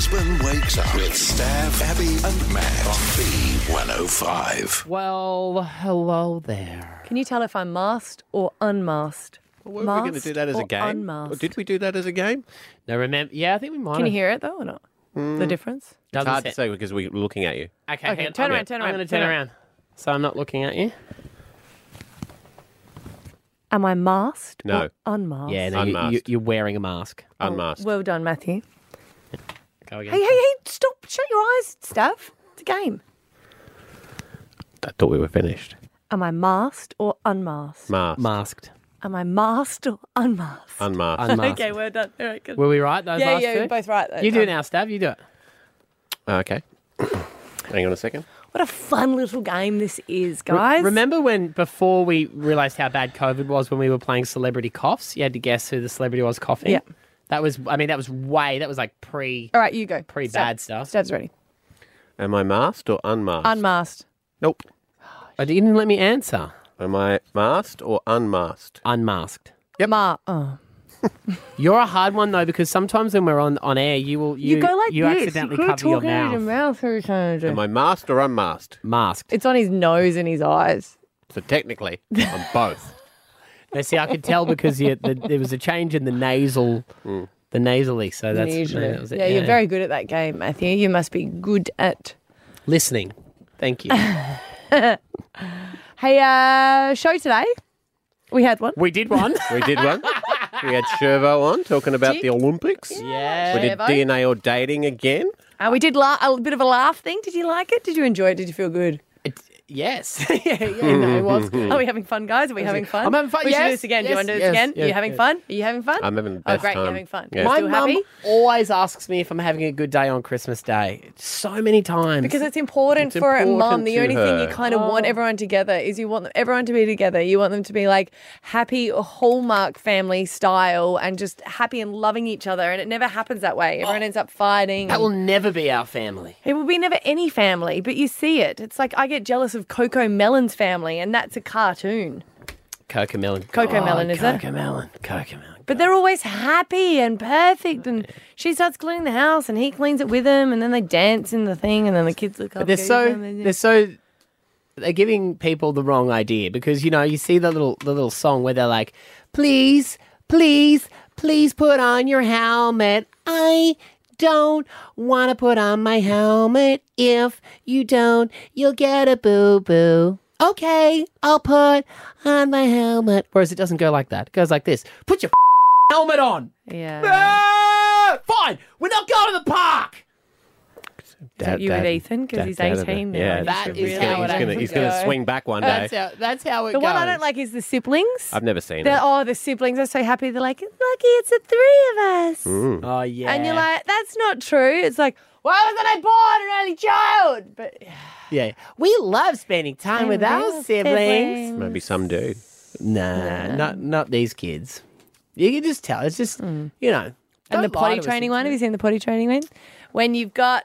Brisbane Wakes Up with Stav, Abby and Matt on B105. Well, hello there. Can you tell if I'm masked or unmasked? Well, weren't we going to do that as a game? Unmasked. Or did we do that as a game? Now remember, I think we might. Can you hear it though or not? The difference? It's hard to say because we're looking at you. Okay, Okay, turn around. I'm going to turn around. So I'm not looking at you. Am I masked No. or unmasked? Yeah, no, Unmasked. you're wearing a mask. Unmasked. Well done, Matthew. Go again. Hey, stop. Shut your eyes, Stav. It's a game. I thought we were finished. Am I masked or unmasked? Masked. Am I masked or unmasked? Unmasked. Unmasked. Okay, well done. All right, good. Were we right? Those last two? you're both right. Though. You do it now, Stav. You do it. Okay. Hang on a second. What a fun little game this is, guys. Remember when, before we realised how bad COVID was, when we were playing Celebrity Coughs, you had to guess who the celebrity was coughing? Yeah. That was like pre All right, you go. bad stuff. Stav's ready. Am I masked or unmasked? Unmasked. Nope. Oh, you didn't let me answer. Am I masked or unmasked? Unmasked. Yep. Oh. You're a hard one, though, because sometimes when we're on air, you go like you this. accidentally you cover your talking out of mouth. your mouth. Am I masked or unmasked? Masked. It's on his nose and his eyes. So technically, I'm both. Now, see, I could tell because there was a change in the nasal, the nasally. So that's that was it, You're very good at that game, Matthew. You must be good at. listening. Thank you. Hey, show today. We had one. We did one. We did one. We had Shervo on talking about the Olympics. Yeah. We did Shervo. DNA or dating again. We did a bit of a laugh thing. Did you like it? Did you enjoy it? Did you feel good? Yes. No, it was good. Are we having fun, guys? Are we having fun? I'm having fun, We should do yes, this again. Do you yes, want to do yes, this again? yes, Are you having yes. fun? Are you having fun? I'm having the Oh, best great. time. You're having fun. Yeah. My Still mum happy? always asks me if I'm having a good day on Christmas Day. So many times. Because it's important It's for a important mum. The to only thing you her. kind of want everyone together is you want everyone to be together. You want them to be like happy Hallmark family style and just happy and loving each other. And it never happens that way. Everyone ends up fighting. that will never be our family. It will be never any family, but you see it. It's like I get jealous of Coco Melon's family, and that's a cartoon. Cocomelon. Cocomelon, is it? Cocomelon. But they're always happy and perfect, and she starts cleaning the house, and he cleans it with him, and then they dance in the thing, and then the kids look up. They're giving people the wrong idea because you see the little song where they're like, please, please, please put on your helmet. I don't want to put on my helmet. If you don't, you'll get a boo-boo. Okay, I'll put on my helmet. Whereas it doesn't go like that. It goes like this. Put your helmet on. Yeah. Ah, fine, we're not going to the park. Is you with Ethan? Because he's 18 now. Yeah, You that should is really how it let actually him he's going to go. swing back one day. That's how it The goes. one I don't like is the siblings. I've never seen it. The siblings are so happy. They're like, lucky it's the three of us. Oh, yeah. And you're like, that's not true. It's like, why wasn't I born an early child? But yeah. We love spending time with our siblings. Maybe some do. Nah, not these kids. You can just tell. It's just, And don't the lie potty to us. training one. Have you seen the potty training one? When you got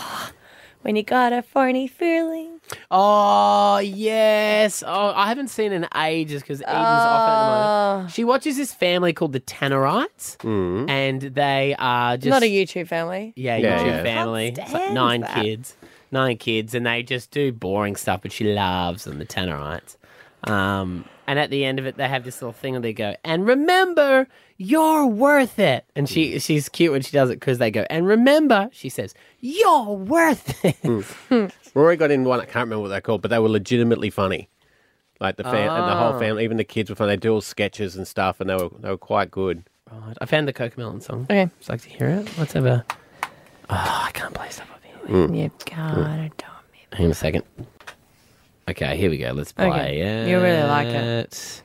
a funny feeling. Oh, yes. Oh, I haven't seen in ages because Eden's off at the moment. She watches this family called the Tannerites, and they are just... Not a YouTube family. Yeah, Yeah, YouTube yeah. family. Can't It's like stand 9 that. kids. 9 kids, and they just do boring stuff, but she loves them, the Tannerites. And at the end of it, they have this little thing where they go, and remember, you're worth it. And she's cute when she does it because they go, and remember, she says, you're worth it. Rory got in one, I can't remember what they're called, but they were legitimately funny. Like the whole family, even the kids were funny. They do all sketches and stuff, and they were quite good. Right, I found the Cocomelon song. Okay. Would you like to hear it? Let's have a... Oh, I can't play stuff up here. You've got a dummy. Hang on a second. Okay, here we go. Let's play Okay. it. You really like it.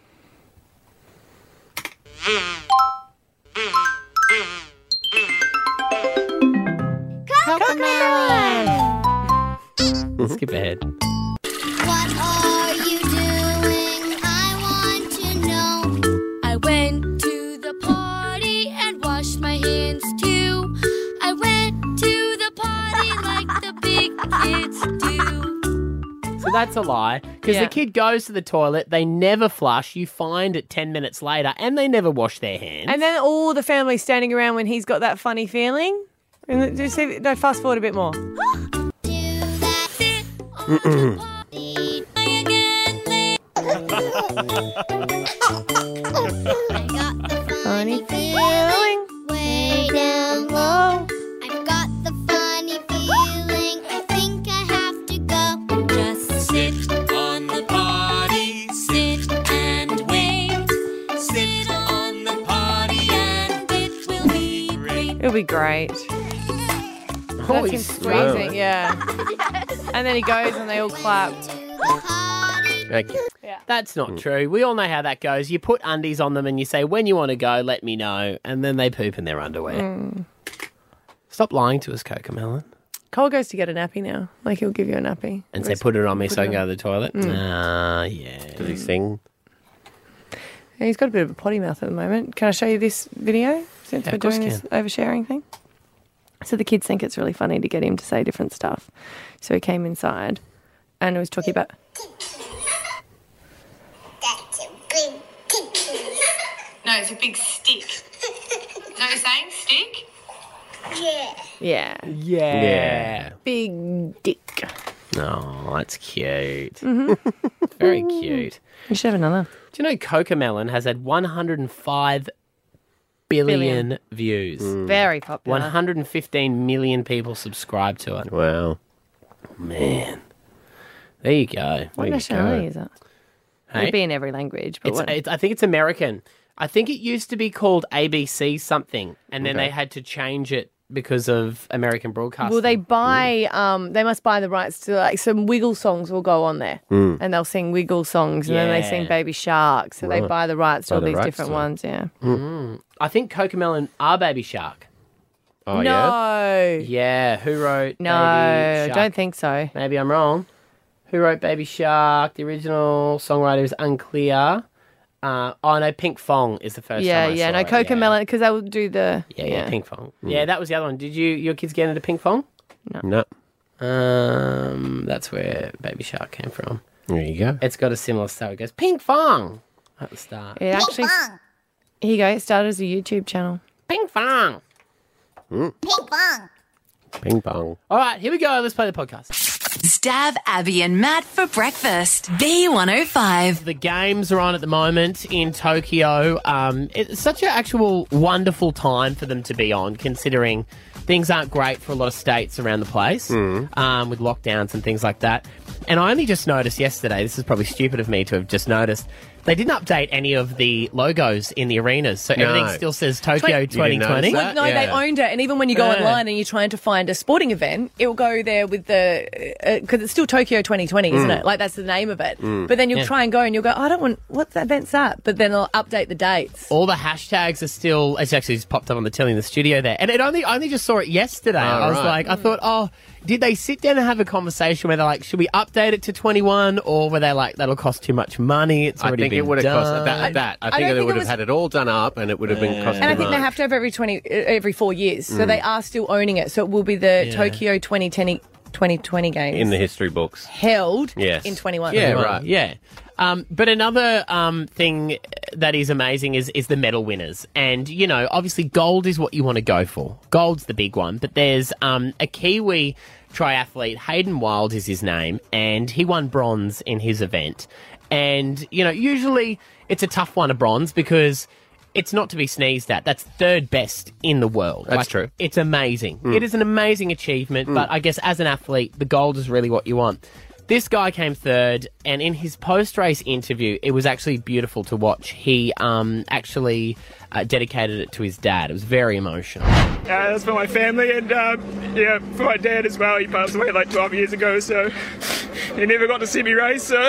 Skip ahead. What are you doing? I want to know. I went to the party and washed my hands too. I went to the party like the big kids do. So that's a lie. Because Yeah. the kid goes to the toilet, they never flush, you find it 10 minutes later, and they never wash their hands. And then all the family standing around when he's got that funny feeling. And just see, no, fast forward a bit more. Funny feeling way down low. I've got the funny feeling. I think I have to go. Just sit on the potty, sit and wait. Sit on the potty and it will be great. It'll be great. That's him squeezing, yeah. And then he goes and they all clap. Okay. That's not true. We all know how that goes. You put undies on them and you say, when you want to go, let me know. And then they poop in their underwear. Stop lying to us, Cocomelon. Cole goes to get a nappy now. Like, he'll give you a nappy. And say, put it on me so I can it go to the toilet. Yeah. Does he sing? Yeah, he's got a bit of a potty mouth at the moment. Can I show you this video since Yeah, we're of course doing this oversharing thing? So the kids think it's really funny to get him to say different stuff. So he came inside and was talking about... That's a big tick. No, it's a big stick. No, you're saying stick? Yeah. Yeah. Yeah. Big dick. Oh, that's cute. Very cute. You should have another. Do you know Cocomelon has had 105 billion views? Very popular. 115 million people subscribe to it. Wow. Man. There you go. What nationality is it? Hey? It'd be in every language. But what? I think it's American. I think it used to be called ABC something, and then they had to change it because of American broadcasting. Well, they buy. They must buy the rights to like some Wiggle songs will go on there, and they'll sing Wiggle songs, and then they sing Yeah. Baby Shark. So they buy the rights to all the these rights different to it. ones. Yeah. I think Cocomelon are Baby Shark. Oh, yeah? No. Yeah, who wrote No, Baby I Shark? don't think so. Maybe I'm wrong. Who wrote Baby Shark? The original songwriter is unclear. Oh, no, Pink Fong is the first Yeah, time I yeah. saw No, it, Cocomelon because they will do the. Yeah, Pink Fong. Yeah, that was the other one. Did your kids get into Pink Fong? No. That's where Baby Shark came from. There you go. It's got a similar style. It goes, Pink Fong at the start. It actually. Here you go. It started as a YouTube channel. Pink Fong. Ping pong. Ping pong. All right, here we go. Let's play the podcast. Stab Abby and Matt for breakfast. B105. The games are on at the moment in Tokyo. It's such an actual wonderful time for them to be on, considering things aren't great for a lot of states around the place with lockdowns and things like that. And I only just noticed yesterday, this is probably stupid of me to have just noticed, they didn't update any of the logos in the arenas. So everything still says Tokyo You didn't notice 2020. that? No, they Yeah. owned it, and even when you go Yeah. online and you're trying to find a sporting event, it will go there with the because it's still Tokyo 2020, isn't it? Like that's the name of it. But then you'll try and go and you'll go, I don't want what's that event's that? But then I'll update the dates. All the hashtags are still. It's actually just popped up on the telly in the studio there, and I only just saw it yesterday. I was right. like, I thought, oh, did they sit down and have a conversation where they're like, should we update it to 21, or were they like, that'll cost too much money? It's I already think been it would have done. cost that. I don't think think they it would have was- had it all done up, and it would have been costing. And I think much. they have to have every 4 years. So they are still owning it. So it will be the Tokyo 2020 games in the history books. held Yes. in 21. Yeah, Right, right. Yeah. But another thing that is amazing is the medal winners. And, you know, obviously gold is what you want to go for. Gold's the big one. But there's a Kiwi triathlete, Hayden Wild is his name, and he won bronze in his event. And, you know, usually it's a tough one, a bronze, because it's not to be sneezed at. That's third best in the world. That's true. It's amazing. It is an amazing achievement, but I guess as an athlete, the gold is really what you want. This guy came third, and in his post-race interview, it was actually beautiful to watch. He actually dedicated it to his dad. It was very emotional. That's for my family and yeah, for my dad as well. He passed away like 12 years ago, so he never got to see me race. So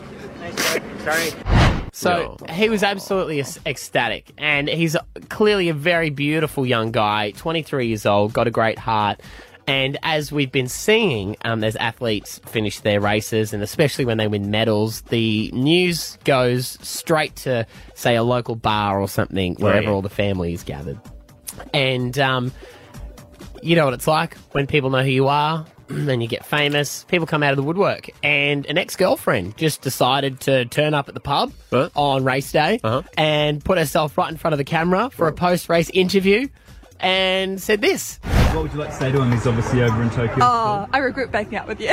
Sorry. So he was absolutely ecstatic, and he's clearly a very beautiful young guy, 23 years old, got a great heart. And as we've been seeing, as athletes finish their races, and especially when they win medals, the news goes straight to, say, a local bar or something, wherever all the family is gathered. And you know what it's like when people know who you are, and you get famous. People come out of the woodwork. And an ex-girlfriend just decided to turn up at the pub on race day and put herself right in front of the camera for a post-race interview and said this. What would you like to say to him? He's obviously over in Tokyo. Oh, I regret breaking up with you.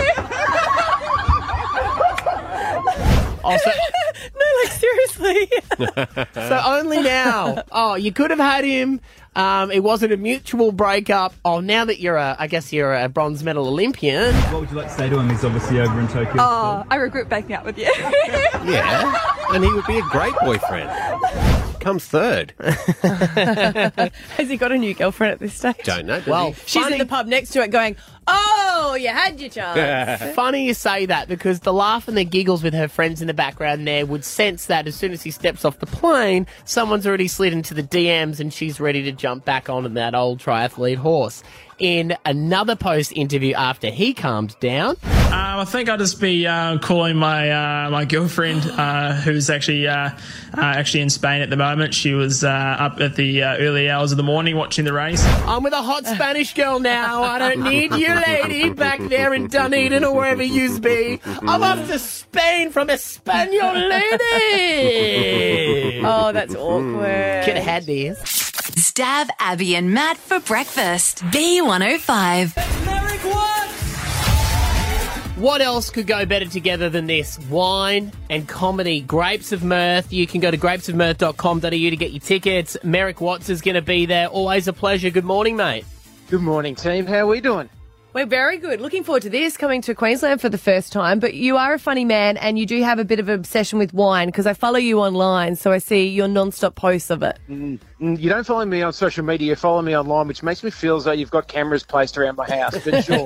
Also, No, like seriously. so only now. Oh, you could have had him. It wasn't a mutual breakup. Oh, now that you're a bronze medal Olympian. What would you like to say to him? He's obviously over in Tokyo. Oh, I regret breaking up with you. Yeah, and he would be a great boyfriend. Comes third. Has he got a new girlfriend at this stage? Don't know. Well, She's in the pub next to it going, oh, you had your chance. Funny you say that because the laugh and the giggles with her friends in the background there would sense that as soon as he steps off the plane, someone's already slid into the DMs and she's ready to jump back onto that old triathlete horse. In another post interview after he calmed down. I think I'll just be calling my girlfriend, who's actually in Spain at the moment. She was up at the early hours of the morning watching the race. I'm with a hot Spanish girl now. I don't need you, lady, back there in Dunedin or wherever yous be. I'm off to Spain from Espanol, lady. Oh, that's awkward. Could have had this. Stab Abby and Matt for breakfast. B105. What else could go better together than this? Wine and comedy. Grapes of Mirth. You can go to grapesofmirth.com.au to get your tickets. Merrick Watts is going to be there. Always a pleasure. Good morning, mate. Good morning, team. How are we doing? We're very good. Looking forward to this, coming to Queensland for the first time. But you are a funny man and you do have a bit of an obsession with wine because I follow you online, so I see your non-stop posts of it. You don't follow me on social media, you follow me online, which makes me feel as though you've got cameras placed around my house. But sure,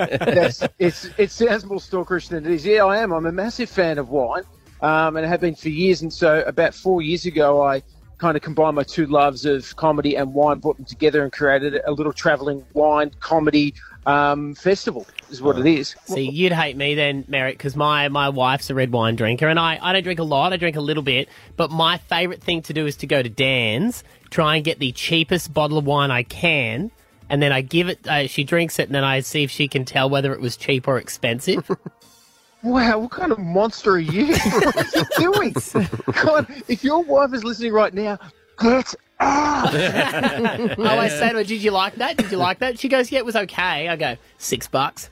it sounds more stalkerish than it is. Yeah, I am. I'm a massive fan of wine and I have been for years. And so about 4 years ago, I kind of combined my two loves of comedy and wine, brought them together and created a little travelling wine comedy festival is what it is. See, you'd hate me then, Merrick, because my wife's a red wine drinker, and I don't drink a lot, I drink a little bit, but my favourite thing to do is to go to Dan's, try and get the cheapest bottle of wine I can, and then I give it, she drinks it, and then I see if she can tell whether it was cheap or expensive. Wow, what kind of monster are you? What are you doing? God, if your wife is listening right now, get out. I always say to her, did you like that? Did you like that? She goes, yeah, it was okay. I go, $6.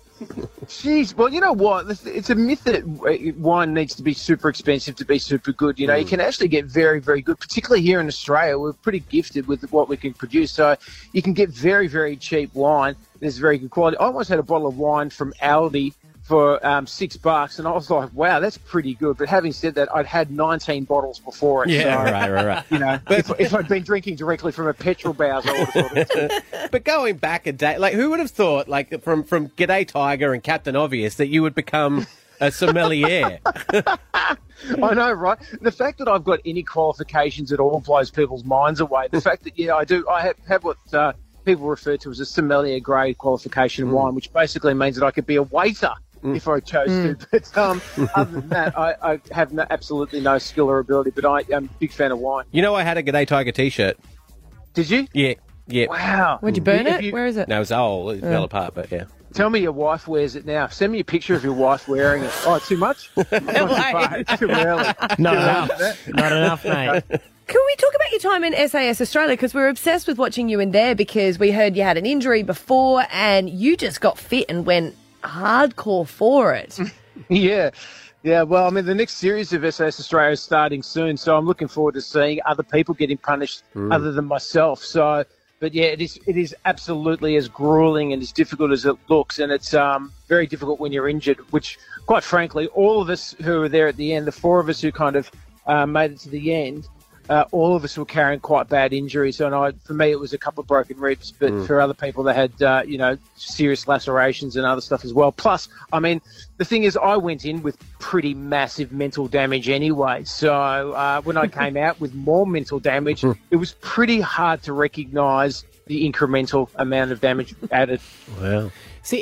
Jeez, well, you know what? It's a myth that wine needs to be super expensive to be super good. You know, you can actually get very, very good, particularly here in Australia. We're pretty gifted with what we can produce. So you can get very, very cheap wine. There's very good quality. I almost had a bottle of wine from Aldi for $6, and I was like, wow, that's pretty good. But having said that, I'd had 19 bottles before it. Yeah, so, right. You know, if I'd been drinking directly from a petrol bowser, I would have thought it too. But going back a day, like, who would have thought, like, from G'day Tiger and Captain Obvious, that you would become a sommelier? I know, right? The fact that I've got any qualifications at all blows people's minds away. The fact that, I do. I have what people refer to as a sommelier grade qualification in wine, which basically means that I could be a waiter if I chose to. But other than that, I have absolutely no skill or ability, but I am a big fan of wine. You know, I had a G'day Tiger T-shirt. Did you? Yeah. Wow. Would you burn it? Where is it? No, it fell apart, but yeah. Tell me your wife wears it now. Send me a picture of your wife wearing it. Oh, too much? Too early. Not enough, mate. Can we talk about your time in SAS Australia? Because we're obsessed with watching you in there because we heard you had an injury before and you just got fit and went hardcore for it. Yeah, well, I mean, the next series of SAS Australia is starting soon, so I'm looking forward to seeing other people getting punished other than myself. So, but yeah, it is absolutely as grueling and as difficult as it looks, and it's very difficult when you're injured, which, quite frankly, all of us who were there at the end, the four of us who kind of made it to the end, all of us were carrying quite bad injuries. And for me, it was a couple of broken ribs, but for other people, they had, serious lacerations and other stuff as well. Plus, I mean, the thing is, I went in with pretty massive mental damage anyway. So when I came out with more mental damage, it was pretty hard to recognise the incremental amount of damage added. Wow. See,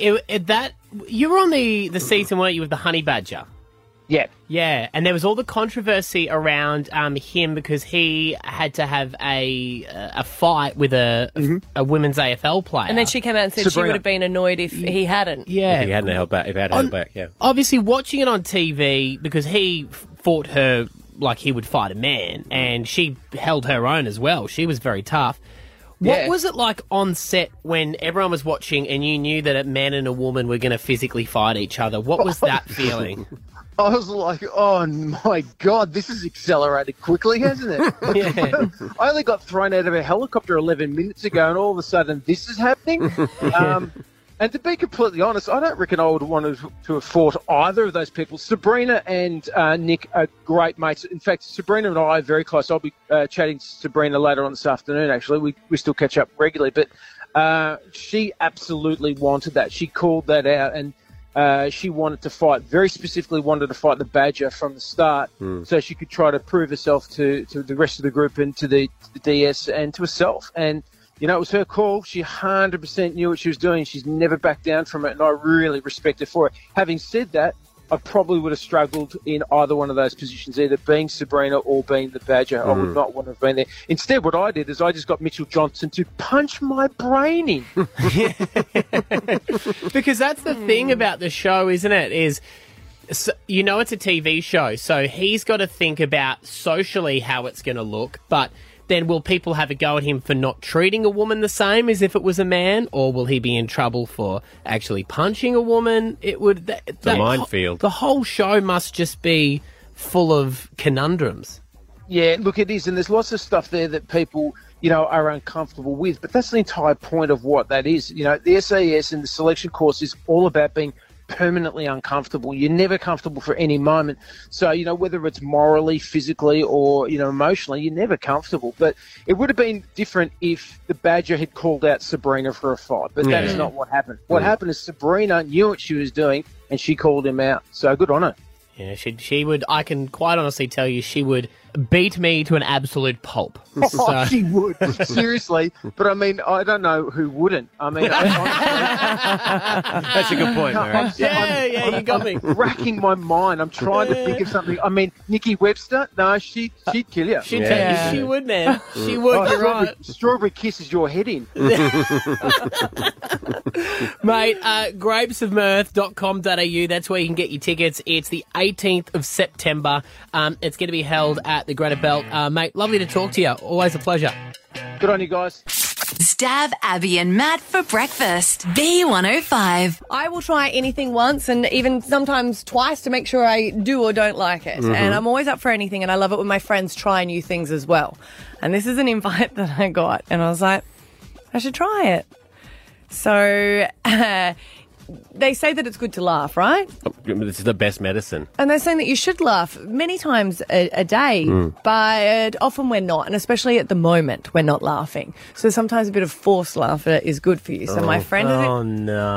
you were on the season, weren't you, with the honey badger? Yeah. Yeah, and there was all the controversy around him because he had to have a fight with a women's AFL player. And then she came out and said she would have been annoyed if he hadn't. Yeah. If he hadn't held back, yeah. Obviously, watching it on TV, because he fought her like he would fight a man, and she held her own as well. She was very tough. What was it like on set when everyone was watching and you knew that a man and a woman were going to physically fight each other? What was that feeling? I was like, oh my God, this has accelerated quickly, hasn't it? Yeah. I only got thrown out of a helicopter 11 minutes ago, and all of a sudden this is happening. And to be completely honest, I don't reckon I would want to have fought either of those people. Sabrina and Nick are great mates. In fact, Sabrina and I are very close. I'll be chatting to Sabrina later on this afternoon, actually. We still catch up regularly. But she absolutely wanted that. She called that out, and she wanted to fight, very specifically wanted to fight the Badger from the start, so she could try to prove herself to the rest of the group and to the DS and to herself. And you know, it was her call. She 100% knew what she was doing. She's never backed down from it, and I really respect her for it. Having said that, I probably would have struggled in either one of those positions, either being Sabrina or being the Badger. I would not want to have been there. Instead, what I did is I just got Mitchell Johnson to punch my brain in. Because that's the thing about the show, isn't it? Is, so, you know, it's a TV show, so he's got to think about socially how it's going to look, but then will people have a go at him for not treating a woman the same as if it was a man, or will he be in trouble for actually punching a woman? It would It's a minefield. The whole show must just be full of conundrums. Yeah, look, it is, and there's lots of stuff there that people, you know, are uncomfortable with, but that's the entire point of what that is. You know, the SAS and the selection course is all about being permanently uncomfortable. You're never comfortable for any moment. So, you know, whether it's morally, physically, or, you know, emotionally, you're never comfortable. But it would have been different if the Badger had called out Sabrina for a fight. But that is not what happened. What happened is Sabrina knew what she was doing, and she called him out. So good on her. Yeah, she would, I can quite honestly tell you, she would beat me to an absolute pulp. Oh, she would, seriously. But I mean, I don't know who wouldn't. I mean, That's a good point, Mary. You got me. I'm racking my mind. I'm trying to think of something. I mean, Nikki Webster? No, she'd kill you. She would, man. She would, you're right. Strawberry kisses your head in. Mate, grapesofmirth.com.au, that's where you can get your tickets. It's the 18th of September. It's going to be held at the Greater Belt. Mate, lovely to talk to you. Always a pleasure. Good on you guys. Stab Abby and Matt for breakfast. B105. I will try anything once and even sometimes twice to make sure I do or don't like it. And I'm always up for anything, and I love it when my friends try new things as well. And this is an invite that I got, and I was like, I should try it. So they say that it's good to laugh, right? This is the best medicine. And they're saying that you should laugh many times a day, but often we're not, and especially at the moment, we're not laughing. So sometimes a bit of forced laughter is good for you. So my friend has Oh,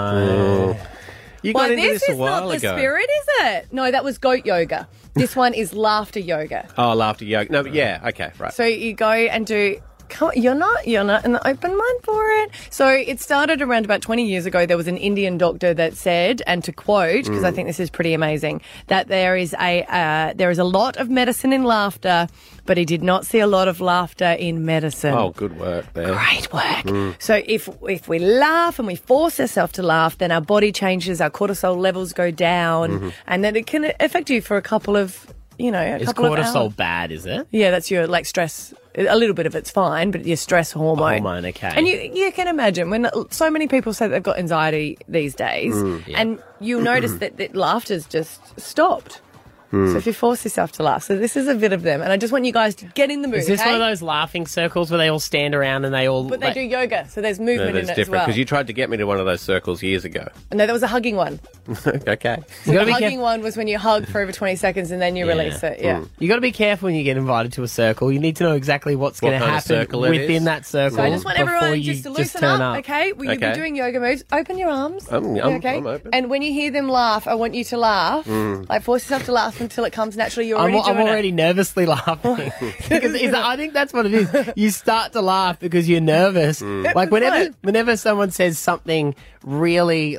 no. You got into this this a is while not the ago. spirit, is it? No, that was goat yoga. This one is laughter yoga. Oh, laughter yoga. No, but yeah, okay, right. So you go and do... You're not in the open mind for it. So it started around about 20 years ago. There was an Indian doctor that said, and to quote, because I think this is pretty amazing, that there is a lot of medicine in laughter, but he did not see a lot of laughter in medicine. Oh, good work there. Great work. So if we laugh and we force ourselves to laugh, then our body changes, our cortisol levels go down, and then it can affect you for a couple of, you know, Is couple of hours. cortisol bad, is it? Yeah, that's your, like, stress. A little bit of it's fine, but your stress hormone. Hormone, okay. And you can imagine when so many people say they've got anxiety these days, and you'll notice that laughter's just stopped. So if you force yourself to laugh. So this is a bit of them, and I just want you guys to get in the mood, Is this okay? one of those laughing circles where they all stand around and they all... But they do yoga, so there's No, movement that's in it as different, well. because you tried to get me to one of those circles years ago. No, there was a hugging one. Okay. You gotta The be hugging one was when you hug for over 20 seconds and then you release it. Yeah. You got to be careful when you get invited to a circle. You need to know exactly what's What going to kind of happen circle it within is. that circle. So I just want before everyone you just to loosen turn up, okay? Well, you've been Okay. doing yoga moves. Open your arms. I'm okay? open. And when you hear them laugh, I want you to laugh. Like, force yourself to laugh until it comes naturally. You're already I'm doing already nervously laughing. Because I think that's what it is. You start to laugh because you're nervous. Like whenever someone says something really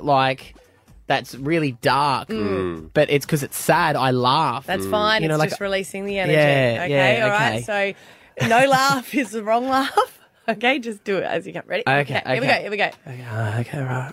that's really dark, but it's because it's sad, I laugh. That's fine. You know, It's like- just releasing the energy. Yeah, okay, yeah, all right. okay. So no laugh is the wrong laugh. Okay, just do it as you come. Ready? Okay, Here we go. Here we go. Okay, right.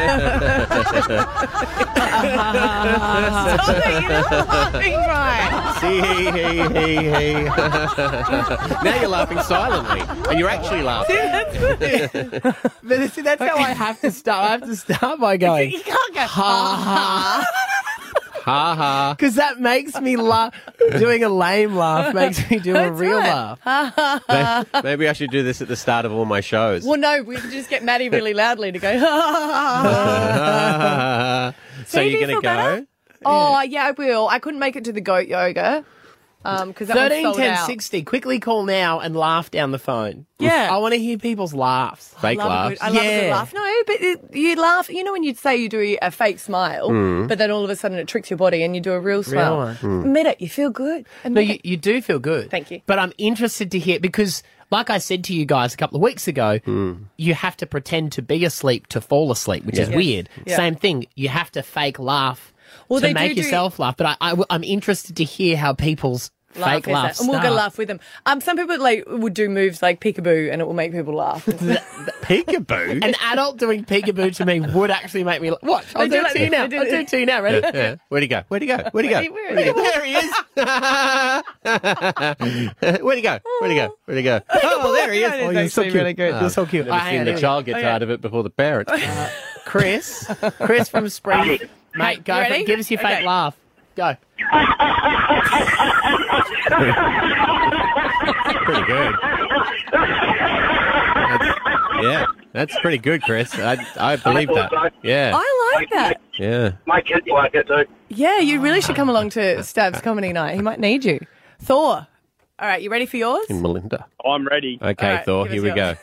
Stop it, you're not laughing right. Hee. Now you're laughing silently, and you're actually laughing. But see, that's how I have to start. I have to start by going, You can't go, ha ha. Ha ha. Because that makes me laugh. Doing a lame laugh makes me do a real laugh. Maybe I should do this at the start of all my shows. Well, no, we can just get Maddie really loudly to go, So you're do you going to feel better? go? Oh, yeah, I will. I couldn't make it to the goat yoga. Because 13 10 60. Quickly call now and laugh down the phone. Yeah. I want to hear people's laughs. Fake laughs. I love a good laugh. No, but you laugh. You know when you'd say you do a fake smile, but then all of a sudden it tricks your body and you do a real smile. one. Admit it. You feel good. No, you do feel good. Thank you. But I'm interested to hear, because like I said to you guys a couple of weeks ago, you have to pretend to be asleep to fall asleep, which is weird. Yeah. Same thing. You have to fake laugh Well, to they make do yourself laugh. But I'm interested to hear how people's fake is laughs it? And we'll go start. laugh with them. Some people would do moves like peekaboo and it will make people laugh. Peekaboo? An adult doing peekaboo to me would actually make me laugh. Watch, I'll do it to you now. I'll do it to you now. Ready? Yeah. Where'd he go? Where There he is. Where'd he go? Oh, there he is. Oh, you're so cute. really good. You're so cute. Never seen the child get tired of it before the parent. Chris from Spring. Mate, go You for ready? it. Give us your fake Okay. laugh. Go. Pretty good. That's pretty good, Chris. I believe that. Yeah. I like that. Yeah. My kids like it too. Yeah, you really should come along to Stav's comedy night. He might need you. Thor. All right, you ready for yours? And Melinda. I'm ready. Okay, All right, Thor, give here us we go. yours.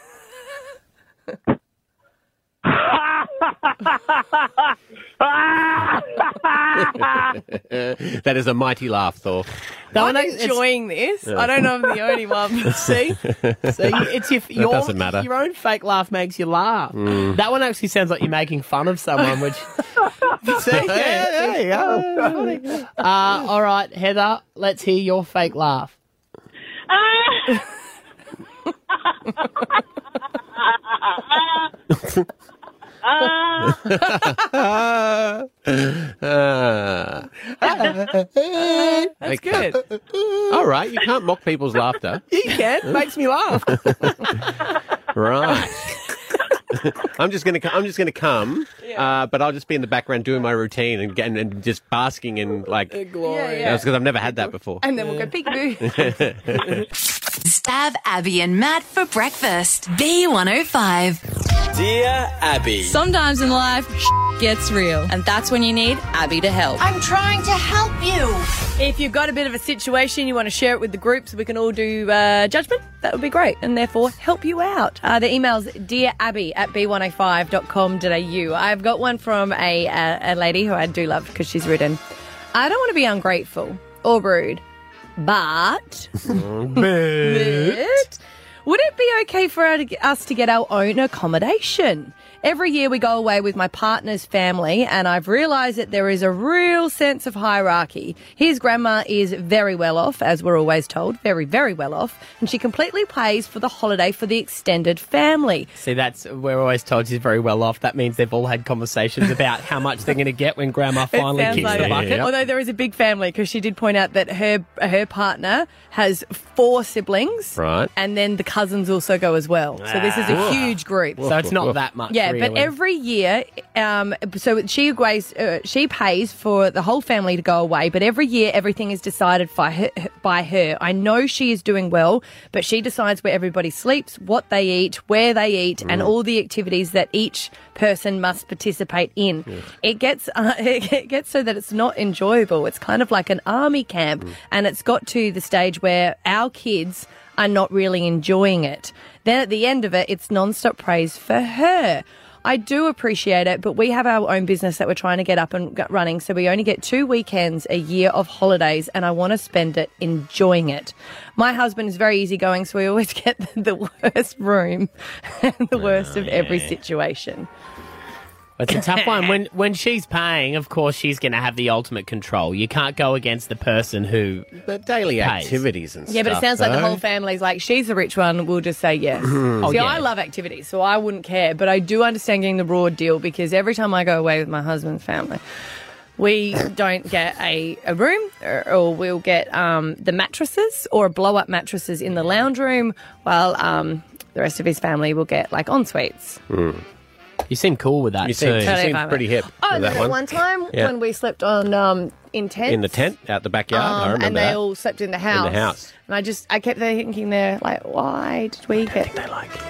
That is a mighty laugh, Thor. I'm enjoying this. I don't know if I'm the only one. But See, it's your doesn't matter. Your own fake laugh makes you laugh. That one actually sounds like you're making fun of someone, which. See, yeah. All right, Heather, let's hear your fake laugh. That's good. All right, you can't mock people's laughter. You can. It makes me laugh. Right. I'm just gonna come, but I'll just be in the background doing my routine and just basking in like. Glory. Yeah. That's because I've never had that before. And then we'll go peekaboo. Stab Abby and Matt for breakfast. B105. Dear Abby. Sometimes in life, gets real, and that's when you need Abby to help. I'm trying to help you. If you've got a bit of a situation, you want to share it with the group so we can all do judgment, that would be great, and therefore help you out. The email's dearabby@b105.com.au. I've got one from a lady who I do love because she's written, I don't want to be ungrateful or rude, but would it be okay for us to get our own accommodation? Every year we go away with my partner's family, and I've realised that there is a real sense of hierarchy. His grandma is very well off, as we're always told, very, very well off, and she completely pays for the holiday for the extended family. See, we're always told she's very well off. That means they've all had conversations about how much they're going to get when Grandma finally Sounds kicks like the it. bucket. Although there is a big family, because she did point out that her partner has 4 siblings, Right. and then the cousins also go as well. So this is a huge group. So it's not that much. Yeah, really. but every year, so she pays for the whole family to go away, but every year everything is decided by her. I know she is doing well, but she decides where everybody sleeps, what they eat, where they eat, and all the activities that each person must participate in. It gets so that it's not enjoyable. It's kind of like an army camp, and it's got to the stage where our kids are not really enjoying it. Then at the end of it, it's non-stop praise for her. I do appreciate it, but we have our own business that we're trying to get up and running, so we only get 2 weekends a year of holidays, and I want to spend it enjoying it. My husband is very easygoing, so we always get the worst room and the worst of every situation. It's a tough one. When she's paying, of course, she's going to have the ultimate control. You can't go against the person who The daily pays. activities and stuff. Yeah, but it sounds like the though. whole family's like, she's the rich one, we'll just say yes. Oh, See, yeah. I love activities, so I wouldn't care, but I do understand getting the raw deal, because every time I go away with my husband's family, We don't get a room, or we'll get the mattresses or blow-up mattresses in the lounge room, while the rest of his family will get, like, en-suites. You seem cool with that, You too. seem pretty hip Oh, with that that one. one time Yeah. when we slept on in tents. In the tent, out the backyard. I remember and they that. all slept in the house. In the house. And I kept thinking there, like, why did we get... They like it.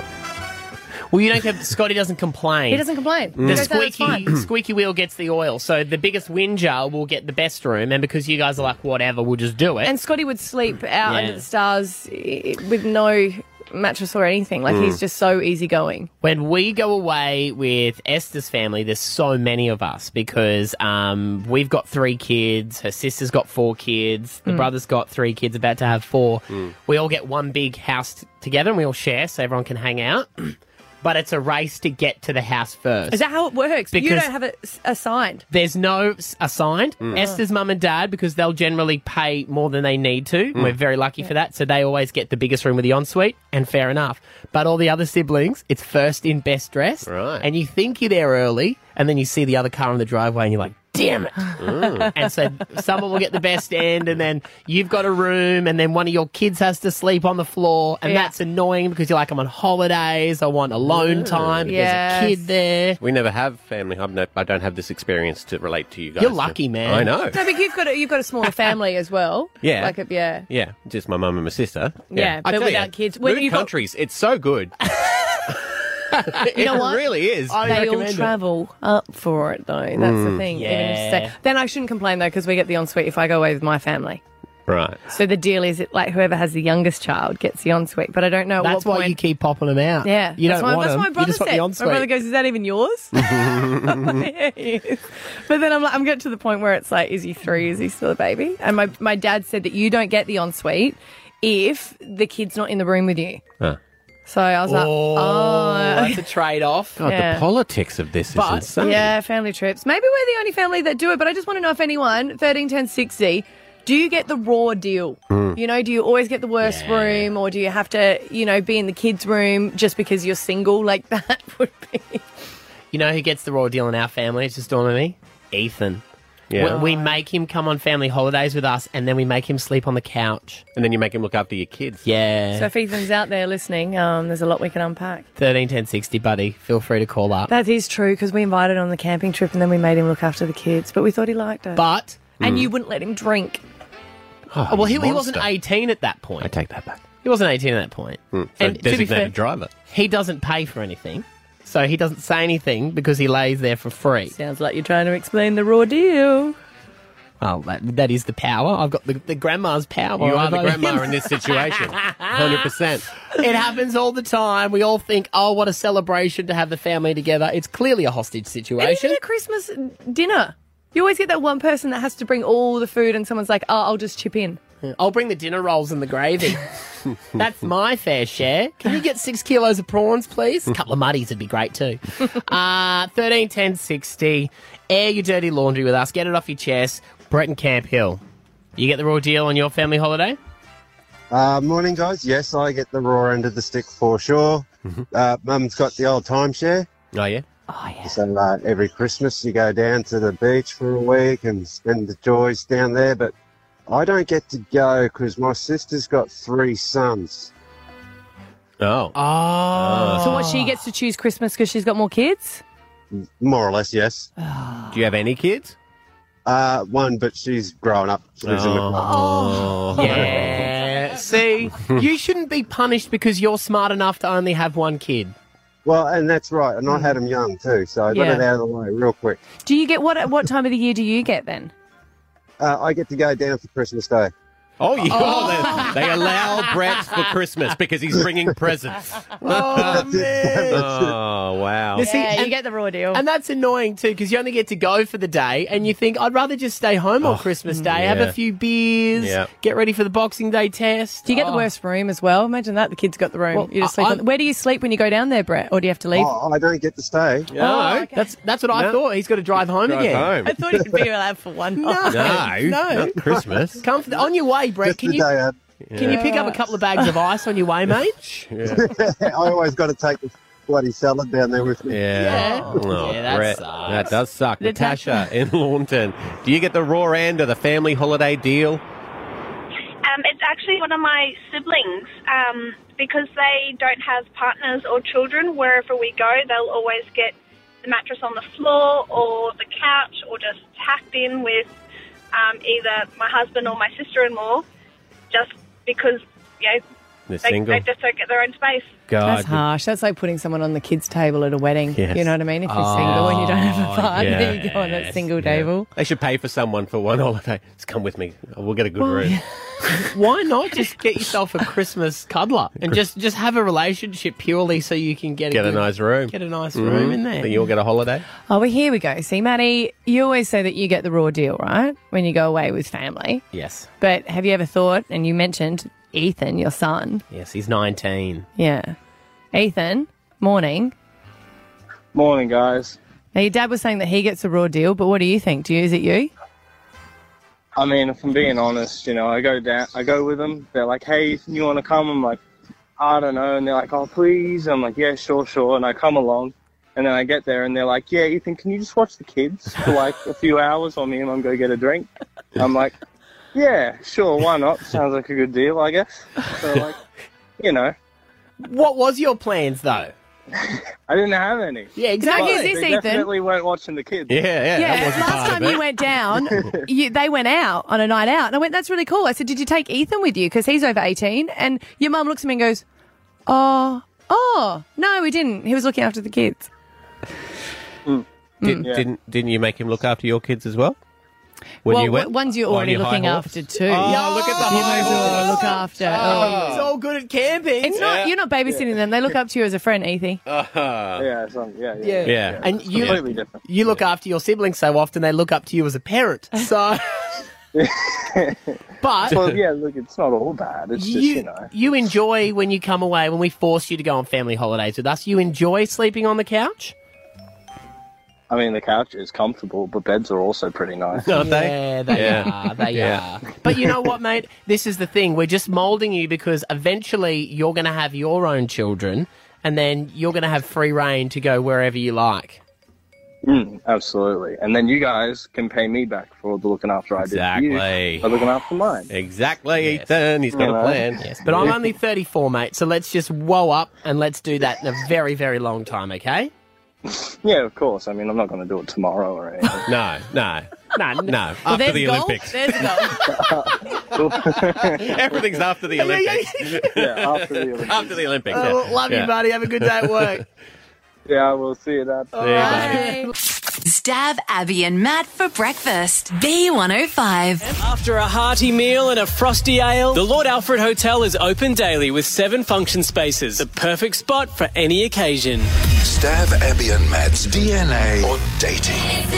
Well, you don't get... Scotty doesn't complain. He doesn't complain. The He goes, "No, that's fine." squeaky wheel gets the oil. So the biggest whinger will get the best room, and because you guys are like, whatever, we'll just do it. And Scotty would sleep out Yeah. under the stars with no mattress or anything. Like, he's just so easygoing. When we go away with Esther's family, there's so many of us because we've got 3 kids, her sister's got 4 kids, the brother's got 3 kids, about to have 4. We all get one big house together and we all share so everyone can hang out. But it's a race to get to the house first. Is that how it works? You Because- don't have it assigned. There's no assigned. Esther's mum and dad, because they'll generally pay more than they need to. We're very lucky for that. So they always get the biggest room with the ensuite, and fair enough. But all the other siblings, it's first in, best dressed. Right. And you think you're there early, and then you see the other car in the driveway, and you're like, damn it. And so someone will get the best end, and then you've got a room, and then one of your kids has to sleep on the floor, and Yeah. that's annoying because you're like, I'm on holidays, I want alone time, but there's Yes. a kid there. We never have family. I don't have this experience to relate to you guys. You're lucky, man. I know. No, but you've got a smaller family as well. Yeah. Like, yeah. Yeah, just my mum and my sister. Yeah, I but tell without you, kids. When moving you've got- countries, it's so good. You know what? It really is. They all recommend it. travel up for it, though. That's the thing. Even if you Yeah. then I shouldn't complain, though, because we get the ensuite if I go away with my family. Right. So the deal is, like, whoever has the youngest child gets the ensuite. But I don't know at That's what why point. you keep popping them out. Yeah, You that's don't want that's them. what my brother You just want said. the My ensuite. brother goes, "Is that even yours?" Yeah, he is. But then I'm getting to the point where it's like, is he 3? Is he still a baby? And my dad said that you don't get the ensuite if the kid's not in the room with you. Huh. So I was like, oh. That's a trade-off. God, Yeah. the politics of this is But- insane. Yeah, family trips. Maybe we're the only family that do it, but I just want to know if anyone, 13, 10, 60, do you get the raw deal? You know, do you always get the worst room, or do you have to, be in the kids' room just because you're single? Like, that would be... You know who gets the raw deal in our family? It's just dawned on me. Ethan. Yeah. We make him come on family holidays with us, and then we make him sleep on the couch. And then you make him look after your kids. Yeah. So if Ethan's out there listening, there's a lot we can unpack. 13 10 60, buddy. Feel free to call up. That is true, because we invited him on the camping trip and then we made him look after the kids, but we thought he liked it. But and you wouldn't let him drink. well, he he's a wasn't monster. 18 at that point. I take that back. He wasn't 18 at that point. So And to be designated fair, driver. he doesn't pay for anything, so he doesn't say anything because he lays there for free. Sounds like you're trying to explain the raw deal. Well, that is the power. I've got the grandma's power. You are the over him. grandma in this situation. 100%. It happens all the time. We all think, oh, what a celebration to have the family together. It's clearly a hostage And situation. even at Christmas dinner, you always get that one person that has to bring all the food and someone's like, oh, I'll just chip in. I'll bring the dinner rolls and the gravy. That's my fair share. Can you get 6 kilos of prawns, please? A couple of muddies would be great too. 13 10 60. Air your dirty laundry with us. Get it off your chest. Brett and Camp Hill. You get the raw deal on your family holiday? Morning, guys. Yes, I get the raw end of the stick for sure. Mum's got the old timeshare. Oh, yeah? So every Christmas you go down to the beach for a week and spend the joys down there. But I don't get to go because my sister's got 3 sons. Oh. So what, she gets to choose Christmas because she's got more kids? More or less, yes. Do you have any kids? One, but she's grown up. She lives in the Yeah. See, you shouldn't be punished because you're smart enough to only have one kid. Well, and that's right. And I had them young too, so I got Yeah. it out of the way real quick. Do you get what time of the year do you get then? I get to go down for Christmas Day. Oh, yeah. They allow Brett for Christmas because he's bringing presents. Oh, man. Oh, wow. You see, Yeah, you and- get the raw deal. And that's annoying too, because you only get to go for the day, and you think I'd rather just stay home on Christmas Day, have yeah. a few beers, Yeah. get ready for the Boxing Day test. Do you get the Oh. worst room as well? Imagine that, the kids got the room. Well, you just sleep I'm- on, where do you sleep when you go down there, Brett? Or do you have to leave? Oh, I don't get to stay. No, okay. that's what I No. thought. He's got to drive home Drive again. home. I thought you'd be allowed for one night. No, No. not Christmas. Come on your way, Brett. Just Can the you day can you pick up a couple of bags of ice on your way, mate? I always got to take bloody salad down there with me. Yeah. Oh, Yeah, that Brett, sucks. that does suck. Natasha in Launton. Do you get the raw end of the family holiday deal? It's actually one of my siblings. Because they don't have partners or children, wherever we go, they'll always get the mattress on the floor or the couch or just tacked in with either my husband or my sister-in-law, just because, They're they single. just don't get their own space. That's harsh. That's like putting someone on the kids' table at a wedding. Yes. You know what I mean? If you're single and you don't have a partner, yeah. you go on that single table. They should pay for someone for one holiday. Just come with me. We'll get a good room. Why not just get yourself a Christmas cuddler and just have a relationship purely so you can get a nice room. Get a nice room in there. Then you'll get a holiday. Oh, well, here we go. See, Maddie, you always say that you get the raw deal, right? When you go away with family. Yes. But have you ever thought, and you mentioned Ethan, your son. Yes, he's 19. Yeah. Ethan, morning. Morning, guys. Now, your dad was saying that he gets a raw deal, but what do you think? Is it you? I mean, if I'm being honest, I go with them. They're like, hey, you want to come? I'm like, I don't know. And they're like, oh, please. I'm like, yeah, sure. And I come along. And then I get there and they're like, yeah, Ethan, can you just watch the kids for like a few hours while me and Mum go get a drink? I'm like, yeah, sure, why not? Sounds like a good deal, I guess. So, like, What was your plans, though? I didn't have any. Yeah, exactly. Is this they Ethan? definitely weren't watching the kids. Yeah, last time you went down, they went out on a night out. And I went, that's really cool. I said, did you take Ethan with you? Because he's over 18. And your mum looks at me and goes, oh, no, we didn't. He was looking after the kids. Didn't you make him look after your kids as well? When you went? Ones you're already looking after too. Oh, look at the high horse. Look after. He's all good at camping. It's not. You're not babysitting them. They look up to you as a friend, Ethy. Yeah. And you, completely different. You look after your siblings so often, they look up to you as a parent. So, but well, yeah, look, it's not all bad. It's just you enjoy when you come away. When we force you to go on family holidays with us, you enjoy sleeping on the couch. I mean, the couch is comfortable, but beds are also pretty nice. Aren't they? Yeah, they are. But you know what, mate? This is the thing. We're just moulding you because eventually you're going to have your own children and then you're going to have free reign to go wherever you like. Absolutely. And then you guys can pay me back for all the looking after I did for you by looking after mine. Exactly, Ethan. He's got a plan. Yes, but I'm only 34, mate, so let's just woe up and let's do that in a very, very long time, okay? Yeah, of course. I mean, I'm not going to do it tomorrow or anything. No. Well, After the golf. Olympics. There's golf. Everything's after the Olympics. Yeah, after the Olympics. After the Olympics. Oh, yeah. love you, buddy. Have a good day at work. Yeah, we'll see you, Dad. Bye. Stab Abby and Matt for breakfast. B105. After a hearty meal and a frosty ale, the Lord Alfred Hotel is open daily with 7 function spaces. The perfect spot for any occasion. Stab Abby and Matt's DNA or dating.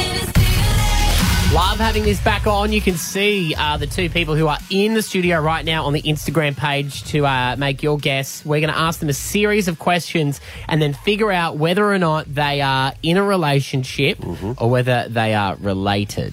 Love having this back on. You can see the two people who are in the studio right now on the Instagram page to make your guess. We're going to ask them a series of questions and then figure out whether or not they are in a relationship or whether they are related.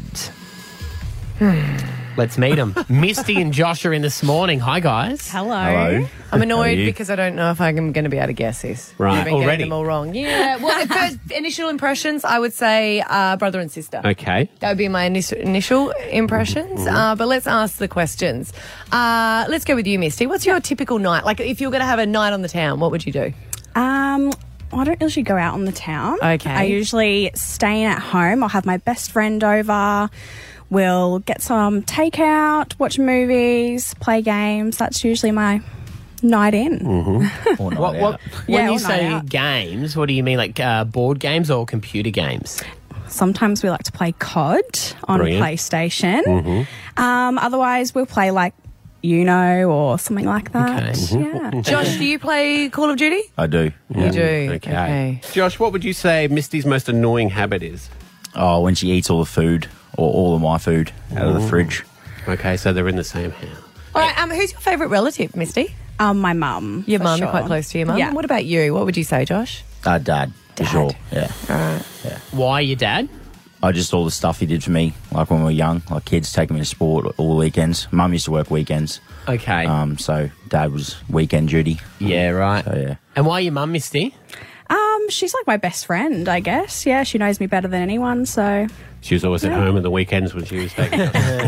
Let's meet them. Misty and Josh are in this morning. Hi, guys. Hello. Hello. I'm annoyed How are you? because I don't know if I'm going to be able to guess this. Right. I've been Already? getting them all wrong. Yeah. Well, at first, initial impressions, I would say brother and sister. Okay. That would be my initial impressions. But let's ask the questions. Let's go with you, Misty. What's your typical night? Like, if you're going to have a night on the town, what would you do? I don't usually go out on the town. Okay. I usually stay at home. I'll have my best friend over. We'll get some takeout, watch movies, play games. That's usually my night in. When Yeah, you all say night out. games, what do you mean, like board games or computer games? Sometimes we like to play COD on Brilliant. PlayStation. Otherwise, we'll play like Uno or something like that. Yeah. Josh, do you play Call of Duty? I do. You do? Okay. Josh, what would you say Misty's most annoying habit is? Oh, when she eats all the food, or all of my food, out of the fridge. Okay, so they're in the same house. All right, who's your favourite relative, Misty? My mum. Your for mum, you're sure. quite close to your mum. Yeah. What about you? What would you say, Josh? Dad, for sure. Yeah. All right. Why your dad? Just all the stuff he did for me, like when we were young, like kids, taking me to sport all the weekends. Mum used to work weekends. Okay. So Dad was weekend duty. Yeah, right. So, yeah. And why your mum, Misty? She's like my best friend, I guess. Yeah, she knows me better than anyone, so... She was always at home on the weekends when she was taking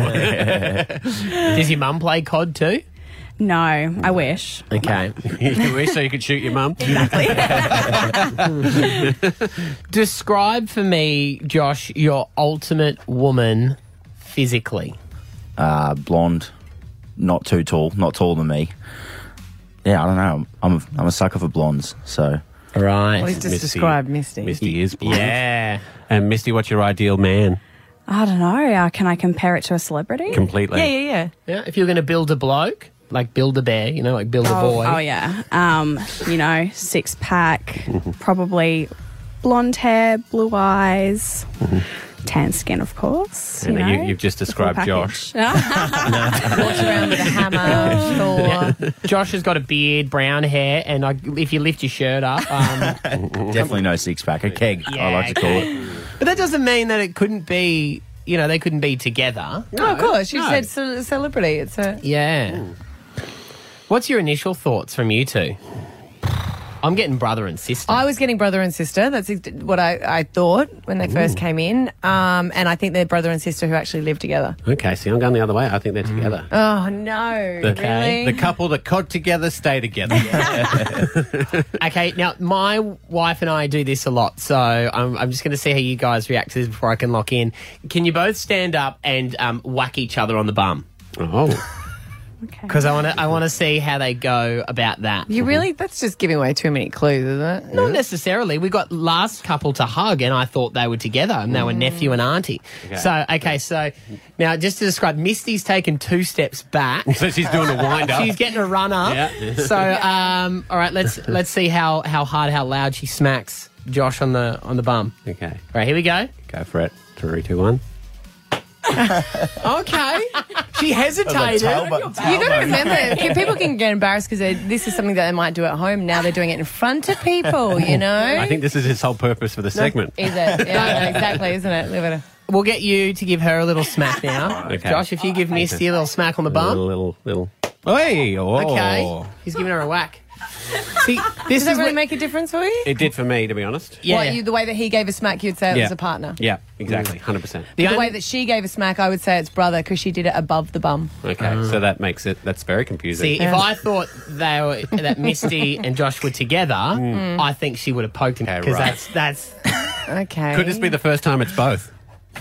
Does your mum play COD too? No, I wish. Okay. You wish so you could shoot your mum? Describe for me, Josh, your ultimate woman physically. Blonde, not too tall, not taller than me. Yeah, I don't know. I'm a sucker for blondes, so... Right. Well, he's just described Misty. Misty is blonde. Yeah. And Misty, what's your ideal man? I don't know. Can I compare it to a celebrity? Completely. Yeah. If you're going to build a bloke, like build a bear, like build a boy. Oh, yeah. 6-pack, probably blonde hair, blue eyes, tan skin, of course. And you've just described Josh. Walks around with a hammer. Thor. Josh has got a beard, brown hair, and if you lift your shirt up... Definitely no 6-pack, a keg, I like to call it. But that doesn't mean that it couldn't be, they couldn't be together. No, of course. You said celebrity. It's a... Yeah. What's your initial thoughts from you two? I'm getting brother and sister. I was getting brother and sister. That's what I thought when they first came in. And I think they're brother and sister who actually live together. Okay, see, I'm going the other way. I think they're together. Oh, no. Really? The couple that COD together stay together. Okay, now, my wife and I do this a lot, so I'm just going to see how you guys react to this before I can lock in. Can you both stand up and whack each other on the bum? Oh. Because I want to see how they go about that. You really? That's just giving away too many clues, isn't it? Not necessarily. We got last couple to hug, and I thought they were together, and they were nephew and auntie. Okay. So now just to describe, Misty's taken 2 steps back. So she's doing a wind up. She's getting a run up. Yeah. So all right, let's see how hard, how loud she smacks Josh on the bum. Okay. All right, here we go. Go for it. 3, 2, 1. Okay. She hesitated. You got to remember, people can get embarrassed because this is something that they might do at home. Now they're doing it in front of people, I think this is his whole purpose for the segment. Is it? Yeah, exactly, isn't it? Live it. We'll get you to give her a little smack now. Okay. Josh, if you give Misty a little smack on the bum. Little. Hey! Oh. Okay. He's giving her a whack. See, Does that really make a difference for you? It did for me, to be honest. Yeah. The way that he gave a smack, you'd say it was a partner. Yeah, exactly. 100%. The way that she gave a smack, I would say it's brother because she did it above the bum. Okay, so that's very confusing. See, if I thought that Misty and Josh were together, I think she would have poked him because that's okay. Could this be the first time it's both?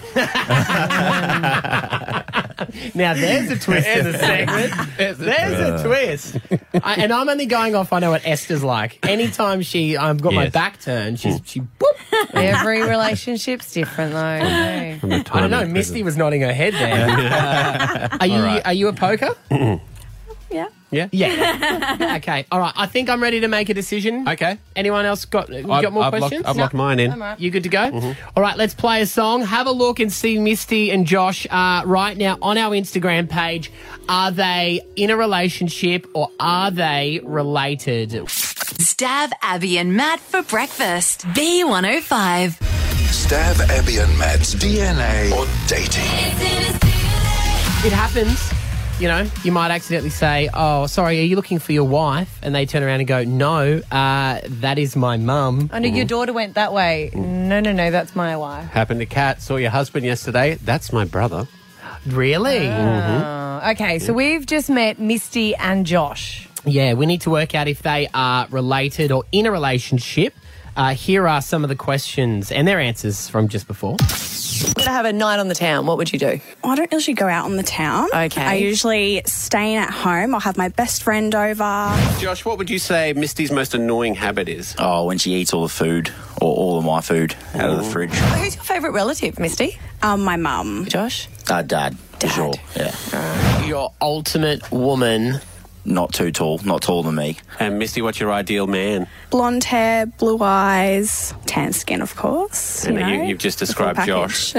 Now there's a twist in the segment. There's a twist. And I'm only going off I know what Esther's like. Anytime I've got my back turned, she boop. Every relationship's different though. I don't know. Misty was nodding her head there. Are you a poker? Yeah. Yeah. Okay. All right. I think I'm ready to make a decision. Okay. Anyone else got more questions? I've locked mine in. You good to go? All right. Let's play a song. Have a look and see Misty and Josh right now on our Instagram page. Are they in a relationship or are they related? Stav, Abby and Matt for breakfast. B105. Stav, Abby and Matt's DNA or dating. It happens. You might accidentally say, oh, sorry, are you looking for your wife? And they turn around and go, no, that is my mum. I know your daughter went that way. No, that's my wife. Happened to Kat. Saw your husband yesterday. That's my brother. Really? Okay, so we've just met Misty and Josh. Yeah, we need to work out if they are related or in a relationship. Here are some of the questions and their answers from just before. To have a night on the town, what would you do? I don't usually go out on the town. Okay. I usually stay at home. I'll have my best friend over. Josh, what would you say Misty's most annoying habit is? Oh, when she eats all the food, or all of my food, out of the fridge. Who's your favourite relative, Misty? My mum. Josh? Dad, for sure. Yeah. Your ultimate woman. Not too tall, not taller than me. And Misty, what's your ideal man? Blonde hair, blue eyes, tan skin, of course. And you've just described Josh.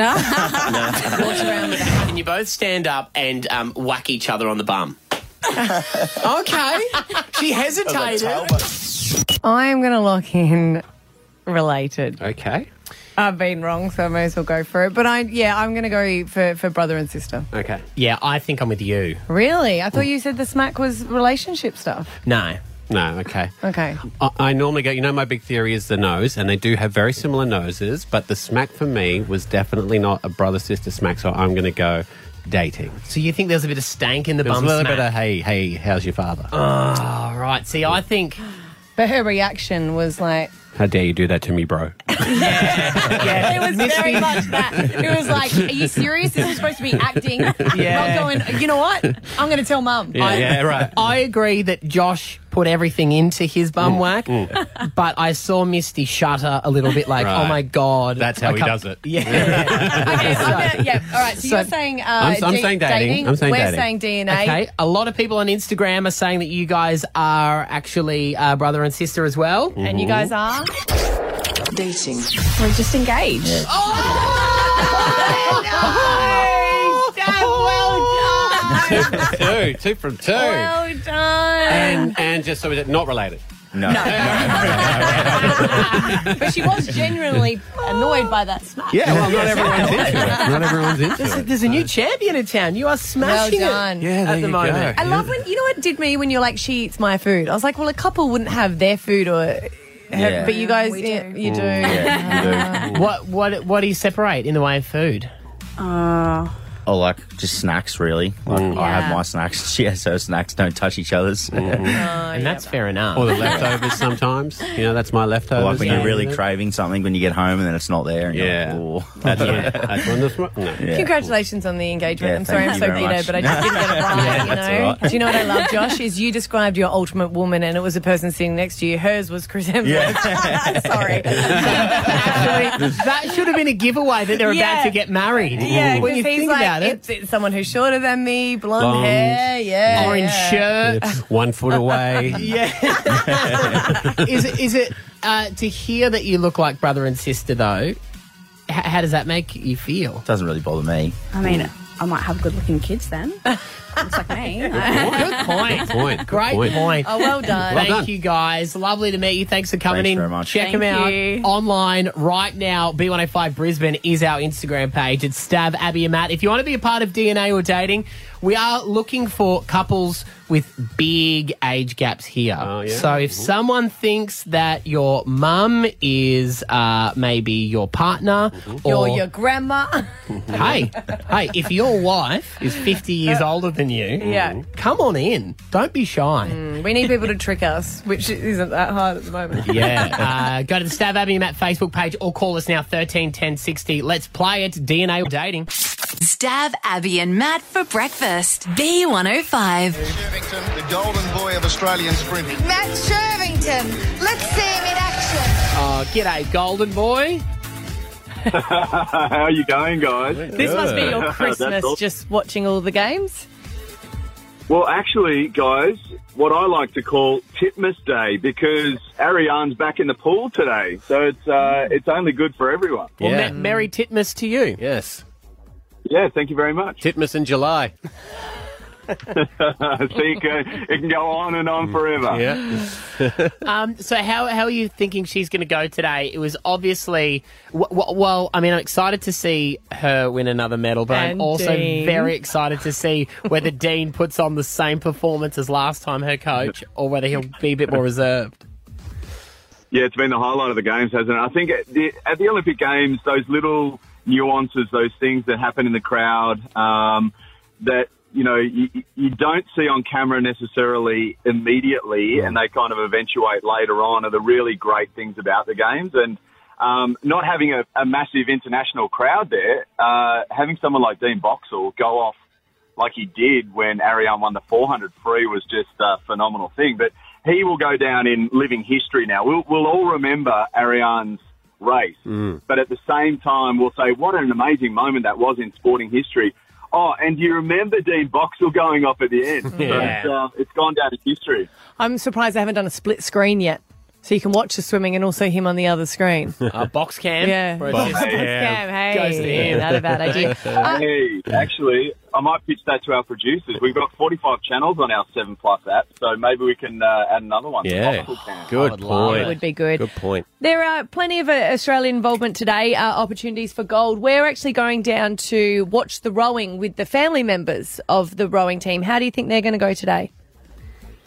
Can you both stand up and whack each other on the bum? Okay. She hesitated. I'm going to lock in related. Okay. I've been wrong, so I may as well go for it. But I'm going to go for brother and sister. Okay. Yeah, I think I'm with you. Really? I thought you said the smack was relationship stuff. No. No, okay. Okay. I normally go, my big theory is the nose, and they do have very similar noses, but the smack for me was definitely not a brother-sister smack, so I'm going to go dating. So you think there's a bit of stank in the There's bum a little smack? bit of, hey, how's your father? Oh, right. See, I think... But her reaction was like... How dare you do that to me, bro? Yeah, it was very much that. It was like, are you serious? This is supposed to be acting. Yeah. Not going, you know what? I'm going to tell Mum. right. I agree that Josh put everything into his bum whack, but I saw Misty shudder a little bit like, Right. oh my God. That's how he does it. Yeah. Yeah, all right. So, you're saying I'm saying dating. I'm saying We're dating. saying DNA. Okay, a lot of people on Instagram are saying that you guys are actually brother and sister as well. And you guys are? Dating. We're just engaged. Two from two. Well done. And just so is it not related? No. But she was genuinely annoyed by that smack. Yeah, well, not everyone's into it. Not everyone's into it. There's a new champion in town. You are smashing Well done. it Yeah, there at the you moment. go. I love when, you know what it did me when you're like, she eats my food. I was like, well, a couple wouldn't have their food or... Yeah. But you guys, We do. you do. Yeah, you do. What do you separate in the way of food? Or like just snacks, really. Like I have Yeah. my snacks. She has her snacks. Don't touch each other's. And that's fair enough. Or the leftovers sometimes. That's my leftovers. Or like when you're really Yeah. craving something when you get home and then it's not there. And you're Yeah. like, "Ooh." That's when this one. No. Yeah. Congratulations on the engagement. Yeah, I'm sorry thank I'm you so very veto, much. but I just didn't get it right, Yeah, you that's know. all right. Do you know what I love, Josh? Is you described your ultimate woman and it was a person sitting next to you. Hers was Chris Hemsworth. Sorry. Actually, that should have been a giveaway that they're about to get married. Yeah, when you because he's think like, about it. it's someone who's shorter than me, blonde Blonde. hair, yeah. Orange yeah. shirt. 1 foot away. Yeah. Is it to hear that you look like brother and sister though? How does that make you feel? Doesn't really bother me. I mean, I might have good-looking kids then. Looks like me. Good point. Great point. Oh, well done. Thank done. you guys. Lovely to meet you. Thanks for coming Thanks in. very much. Check Thank them out you. online right now. B105 Brisbane is our Instagram page. It's Stab, Abby and Matt. If you want to be a part of DNA or dating, we are looking for couples with big age gaps here. Oh, yeah. So if someone thinks that your mum is maybe your partner or You're your grandma. hey, if your wife is 50 years older than you, Yeah. come on in. Don't be shy. We need people to trick us, which isn't that hard at the moment. Yeah. Go to the Stab Abby and Matt Facebook page or call us now 13 10 60. Let's play it. DNA or dating. Stab Abby and Matt for breakfast. B105. Shervington, the golden boy of Australian sprinting. Matt Shervington. Let's see him in action. Oh, g'day, golden boy. How are you going, guys? This must be your That's Christmas, awesome. just watching all the games. Well, actually, guys, what I like to call Titmus Day because Ariane's back in the pool today, so it's only good for everyone. Well, Yeah. Merry Titmus to you. Yes. Yeah, thank you very much. Titmus in July. So it can go on and on forever. Yeah. So how are you thinking she's going to go today? It was obviously... Well, I mean, I'm excited to see her win another medal, but I'm And also Dean. very excited to see whether Dean puts on the same performance as last time, her coach, or whether he'll be a bit more reserved. Yeah, it's been the highlight of the games, hasn't it? I think at the Olympic Games, those little nuances, those things that happen in the crowd that, you don't see on camera necessarily immediately, and they kind of eventuate later on, are the really great things about the games. And not having a massive international crowd there, having someone like Dean Boxall go off like he did when Ariane won the 400 free was just a phenomenal thing. But he will go down in living history now. We'll all remember Ariane's race, but at the same time, we'll say, what an amazing moment that was in sporting history. Oh, and do you remember Dean Boxall going off at the end? Yeah. So it's gone down in history. I'm surprised they haven't done a split screen yet. So you can watch the swimming and also him on the other screen. Box cam. Yeah. Where it's Box just- cam, hey. Goes to him. Not a bad idea. Hey, actually, I might pitch that to our producers. We've got 45 channels on our 7 Plus app, so maybe we can add another one. Yeah. Good point. It would be good. Good point. There are plenty of Australian involvement today, opportunities for gold. We're actually going down to watch the rowing with the family members of the rowing team. How do you think they're going to go today?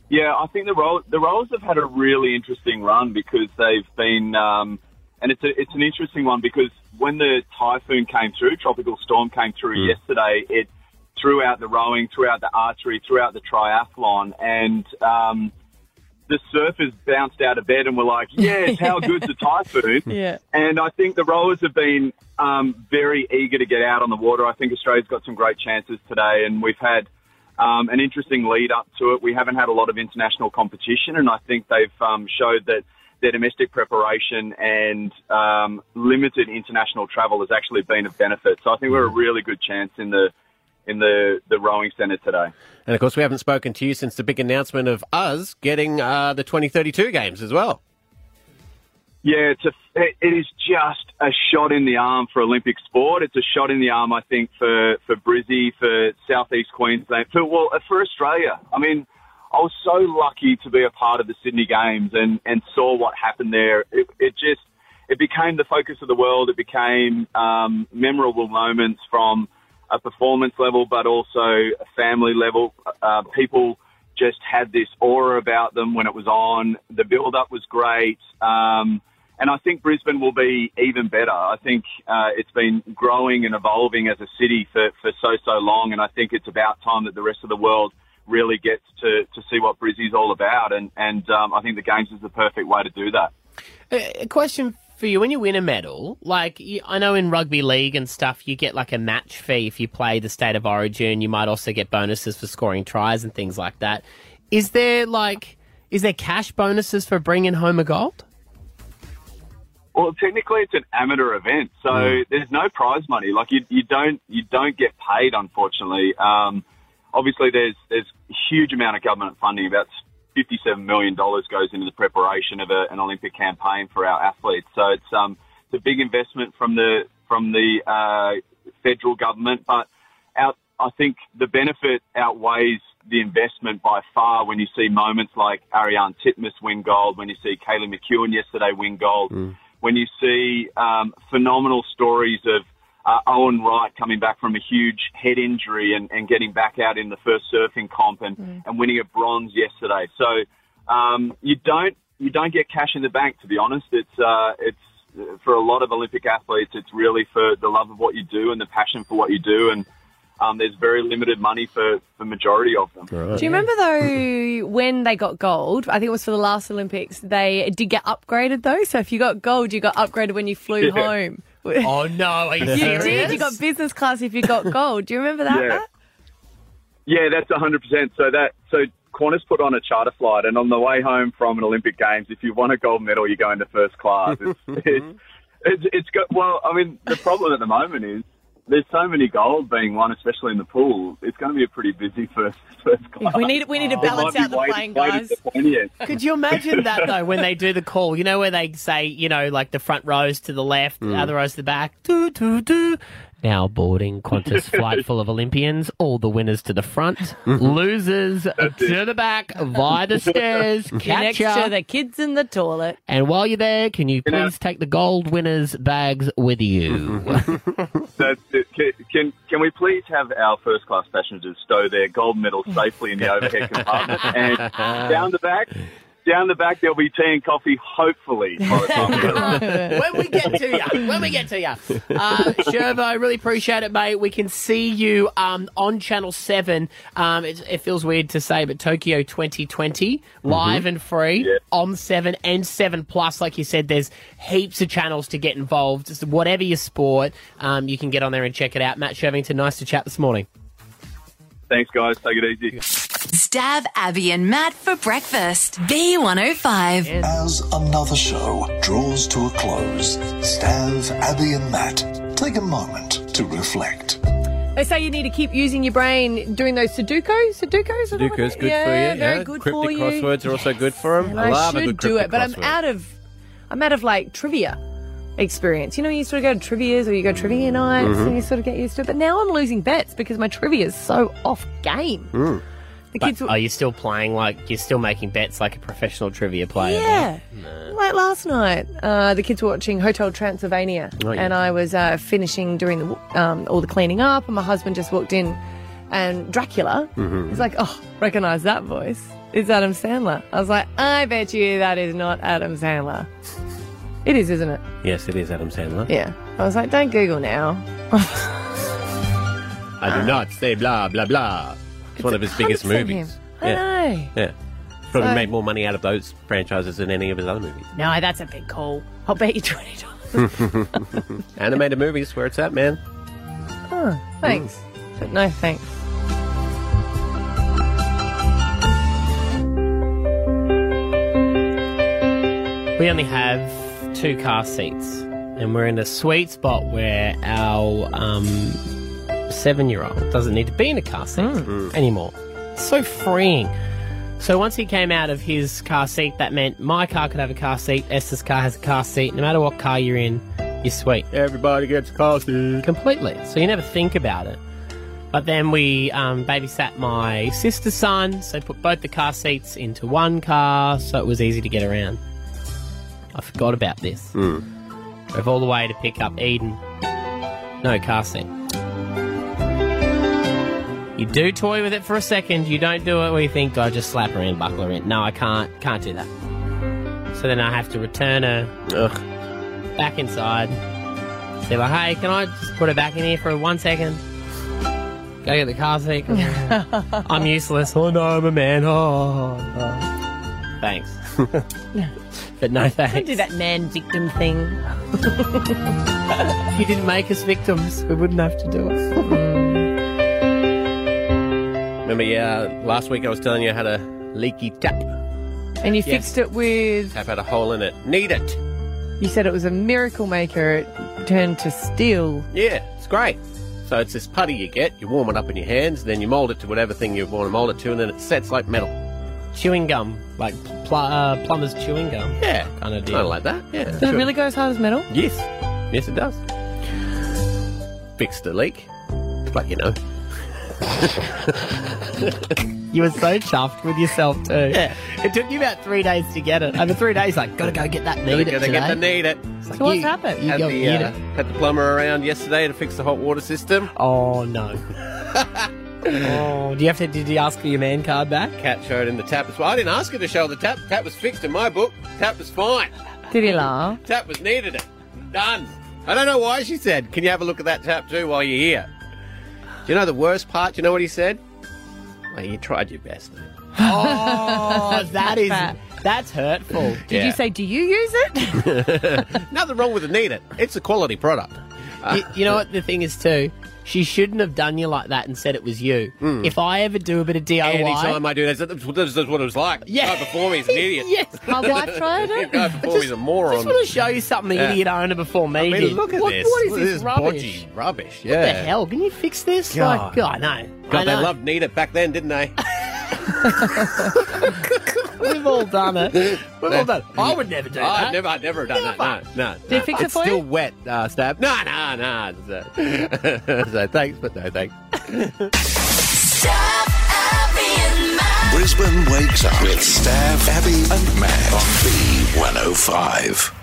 Yeah, I think the Rollers have had a really interesting run because they've been, and it's an interesting one because when the typhoon came through, tropical storm came through yesterday, it threw out the rowing, threw out the archery, threw out the triathlon, and the surfers bounced out of bed and were like, yes, how good's the typhoon? Yeah. And I think the rowers have been very eager to get out on the water. I think Australia's got some great chances today, and we've had an interesting lead up to it. We haven't had a lot of international competition, and I think they've showed that their domestic preparation and limited international travel has actually been of benefit. So I think we're a really good chance in the rowing centre today. And, of course, we haven't spoken to you since the big announcement of us getting the 2032 games as well. Yeah, it is just a shot in the arm for Olympic sport. It's a shot in the arm, I think, for Brizzy, for Southeast Queensland, for Australia. I mean, I was so lucky to be a part of the Sydney Games and saw what happened there. It became the focus of the world. It became memorable moments from a performance level, but also a family level. People just had this aura about them when it was on. The build-up was great. And I think Brisbane will be even better. I think it's been growing and evolving as a city for so long, and I think it's about time that the rest of the world really gets to see what Brizzy's all about, and I think the Games is the perfect way to do that. A question for you, when you win a medal, like I know in rugby league and stuff, you get like a match fee if you play the State of Origin. You might also get bonuses for scoring tries and things like that. Is there cash bonuses for bringing home a gold? Well, technically, it's an amateur event, so there's no prize money. Like you don't get paid, unfortunately. Obviously, there's a huge amount of government funding. About $57 million goes into the preparation of an Olympic campaign for our athletes. So it's a big investment from the federal government, but I think the benefit outweighs the investment by far when you see moments like Ariarne Titmus win gold, when you see Kaylee McEwen yesterday win gold, when you see phenomenal stories of Owen Wright coming back from a huge head injury and getting back out in the first surfing comp and winning a bronze yesterday. So you don't get cash in the bank, to be honest. It's for a lot of Olympic athletes, it's really for the love of what you do and the passion for what you do, and there's very limited money for the majority of them. Do you remember, though, when they got gold, I think it was for the last Olympics, they did get upgraded, though? So if you got gold, you got upgraded when you flew home. Oh, no, are you serious? You did. You got business class if you got gold. Do you remember that, Matt? Yeah, that's 100%. So Qantas put on a charter flight, and on the way home from an Olympic Games, if you won a gold medal, you go into first class. It's got, well, I mean, the problem at the moment is there's so many gold being won, especially in the pool. It's going to be a pretty busy first class. We need to balance out the plane, guys. Could you imagine that, though, when they do the call? You know, where they say, you know, like the front rows to the left, the other rows to the back. Doo, doo, doo. Now boarding Qantas flight full of Olympians, all the winners to the front, losers to the back, via the stairs, Next catch up. to the kids in the toilet. And while you're there, can you please take the gold winners' bags with you? That's it. Can we please have our first class passengers stow their gold medals safely in the overhead compartment? And down the back, there'll be tea and coffee, hopefully, by the time we get around. When we get to you. Shervo, I really appreciate it, mate. We can see you on Channel 7. It feels weird to say, but Tokyo 2020, live and free on 7 and 7 Plus. Like you said, there's heaps of channels to get involved. Just whatever your sport, you can get on there and check it out. Matt Shervington, nice to chat this morning. Thanks, guys. Take it easy. Stav, Abby and Matt for breakfast. B105. As another show draws to a close, Stav, Abby and Matt take a moment to reflect. They say you need to keep using your brain doing those Sudokus. Sudoku's good for you. Very good Cryptic for you. crosswords are also good for them. And I love a should good do it, cryptic but crossword. I'm out of like trivia experience. You know, you sort of go to trivias or you go trivia nights and you sort of get used to it. But now I'm losing bets because my trivia is so off game. The kids Are you still playing you're still making bets like a professional trivia player? Yeah. Like last night, the kids were watching Hotel Transylvania and I was finishing doing all the cleaning up, and my husband just walked in and Dracula, he's like, oh, recognise that voice. it's Adam Sandler. I was like, I bet you that is not Adam Sandler. It is, isn't it? Yes, it is Adam Sandler. Yeah. I was like, don't Google now. I do not say blah, blah, blah. It's one of his biggest 100% movies. him. I know. Yeah. Probably So- made more money out of those franchises than any of his other movies. No, that's a big call. I'll bet you $20. Animated movies, where it's at, man. Oh, thanks. But no thanks. We only have 2 car seats, and we're in a sweet spot where our 7-year-old doesn't need to be in a car seat anymore. It's so freeing. So once he came out of his car seat, that meant my car could have a car seat, Esther's car has a car seat. No matter what car you're in, you're sweet. Everybody gets a car seat. Completely. So you never think about it. But then we babysat my sister's son, so put both the car seats into one car, so it was easy to get around. I forgot about this. Drove all the way to pick up Eden. No car seat. You do toy with it for a second. You don't do it where you think, do I just slap her in, buckle her in? No, I can't do that. So then I have to return her back inside. Say like, hey, can I just put her back in here for 1 second? Go get the car seat. I'm useless. Oh no, I'm a man. Oh. Thanks. But no thanks. Don't do that man victim thing. If you didn't make us victims, we wouldn't have to do it. Remember, last week I was telling you I had a leaky tap. And you fixed it with... Tap had a hole in it. Need it. You said it was a miracle maker. It turned to steel. Yeah, it's great. So it's this putty you get, you warm it up in your hands, then you mould it to whatever thing you want to mould it to, and then it sets like metal. Chewing gum, like plumber's chewing gum. Yeah, kind of deal. Kind of like that, yeah. Does it really go as hard as metal? Yes. Yes, it does. Fixed the leak, but you know. You were so chuffed with yourself too. Yeah. It took you about 3 days to get it. Over 3 days, like, gotta go get that need it Gotta today. get the need it. Like, So what's happened? You Had go the, get it. had the plumber around yesterday to fix the hot water system. Oh no. Oh, did you ask for your man card back? Cat showed him the tap as well. I didn't ask her to show the tap. Tap was fixed in my book. Tap was fine. Did he laugh? Tap was needed it. Done. I don't know why she said, can you have a look at that tap too while you're here? Do you know the worst part? Do you know what he said? Well, you tried your best. Oh, that's hurtful. Did you say, do you use it? Nothing wrong with the need it. It's a quality product. You know what the thing is too? She shouldn't have done you like that and said it was you. If I ever do a bit of DIY... Anytime I do that, that's what it was like. Yeah. The guy before me is an idiot. Yes. My wife tried it. The guy before me is a moron. I just want to show you something the idiot owner before me I mean, did. look at this. What is Look at this rubbish? bodgy rubbish. What Yeah. the hell? Can you fix this? God. Like, God, no. God, I they know. loved Need It back then, didn't they? We've all done it. We've all done it. I would never do that. I'd never have done that. No. Did it fix it It's for you? still wet, Stab. No. So thanks, but no thanks. Stav, Abby, and Matt. Brisbane wakes up with Stav, Abby, and Matt on B105.